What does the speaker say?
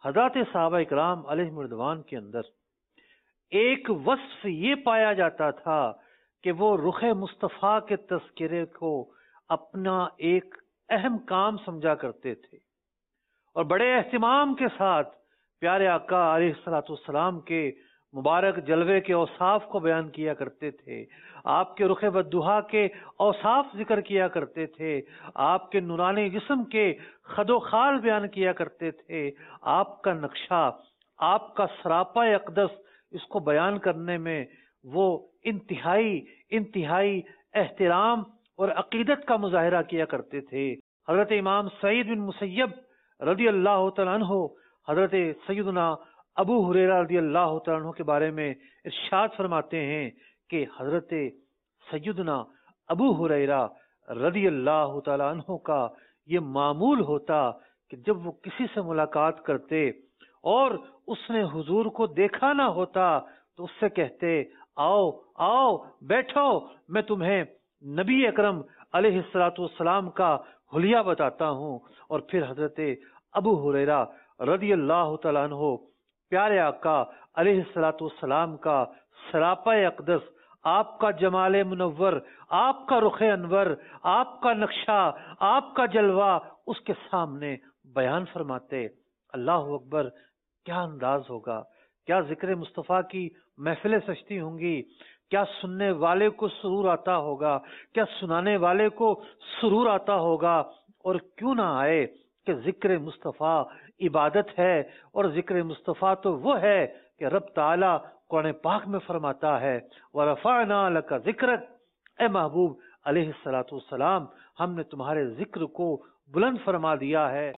हज़रत सहाबा इकराम अलैहिम रिदवान के अंदर एक वस्फ ये पाया जाता था कि वो रुख मुस्तफ़ा के तज़किरे को अपना एक अहम काम समझा करते थे और बड़े एहतिमाम के साथ प्यारे आका अलैहिस्सलाम के मुबारक जलवे के औसाफ को बयान किया करते थे। आपके रुख वद्दुहा के औसाफ जिक्र किया करते थे। आपके नूरानी जिस्म के खदो खाल बयान किया करते थे। आपका नक्शा, आपका सरापा अक़दस, इसको बयान करने में वो इंतहाई एहतराम और अकीदत का मुजाहिरा किया करते थे। हजरत इमाम सईद बिन मुसय्यब रज़ी अल्लाह तआला अन्हु हजरत सैयदना अबू हुरैरा रज़ी अल्लाह तआला अन्हु के बारे में इरशाद फरमाते हैं कि हजरत सैयदना अबू हुरैरा रज़ी अल्लाह तआला अन्हु का ये मामूल होता कि जब वो किसी से मुलाकात करते और उसने हुजूर को देखा ना होता तो उससे कहते, आओ आओ बैठो, मैं तुम्हें नबी अकरम अलैहिस्सलाम का हुलिया बताता हूँ। और फिर हजरत अबू हुरैरा रज़ी अल्लाह तआला अन्हु प्यारे आका अलैहिस्सलाम का सरापा अक़दस, आपका जमाले मुनव्वर, आपका रुखे अनवर, आपका नक्शा, आपका जलवा उसके सामने बयान फरमाते। अल्लाह अकबर, क्या अंदाज होगा, क्या जिक्र मुस्तफ़ा की महफिलें सजती होंगी, क्या सुनने वाले को सुरूर आता होगा, क्या सुनाने वाले को सुरूर आता होगा। और क्यों ना आए कि जिक्र मुस्तफ़ा इबादत है और जिक्र मुस्तफ़ा तो वो है कि रब ताला कुरान पाक में फरमाता है, व रफ़अना लका ज़िक्रक, ए महबूब अलैहिस्सलातु वस्सलाम, हमने तुम्हारे जिक्र को बुलंद फरमा दिया है।